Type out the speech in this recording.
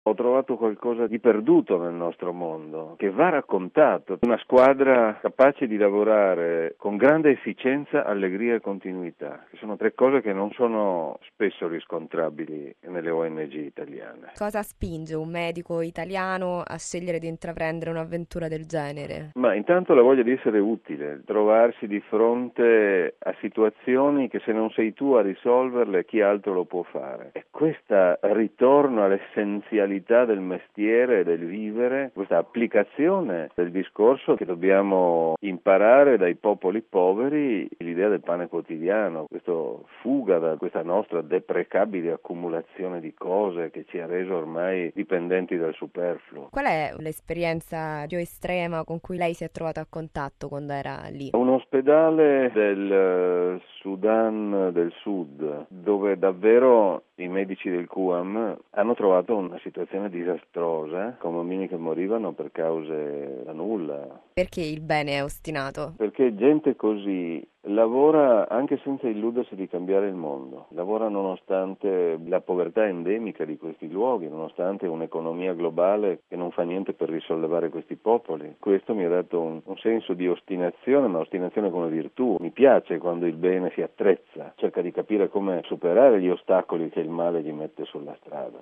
Ho trovato qualcosa di perduto nel nostro mondo, che va raccontato. Una squadra capace di lavorare con grande efficienza, allegria e continuità, che sono tre cose che non sono spesso riscontrabili nelle ONG italiane. Cosa spinge un medico italiano a scegliere di intraprendere un'avventura del genere? Ma intanto la voglia di essere utile, trovarsi di fronte a situazioni che se non sei tu a risolverle, chi altro lo può fare. E questo ritorno all'essenzialità del mestiere e del vivere, questa applicazione del discorso che dobbiamo imparare dai popoli poveri, l'idea del pane quotidiano, questo fuga da questa nostra deprecabile accumulazione di cose che ci ha reso ormai dipendenti dal superfluo. Qual è l'esperienza più estrema con cui lei si è trovato a contatto quando era lì? Un ospedale del Sudan del Sud, dove davvero i medici del QAM hanno trovato una situazione disastrosa, con bambini che morivano per cause da nulla. Perché il bene è ostinato? Perché gente così lavora anche senza illudersi di cambiare il mondo, lavora nonostante la povertà endemica di questi luoghi, nonostante un'economia globale che non fa niente per risollevare questi popoli. Questo mi ha dato un senso di ostinazione, ma ostinazione come virtù. Mi piace quando il bene si attrezza, cerca di capire come superare gli ostacoli che il male gli mette sulla strada.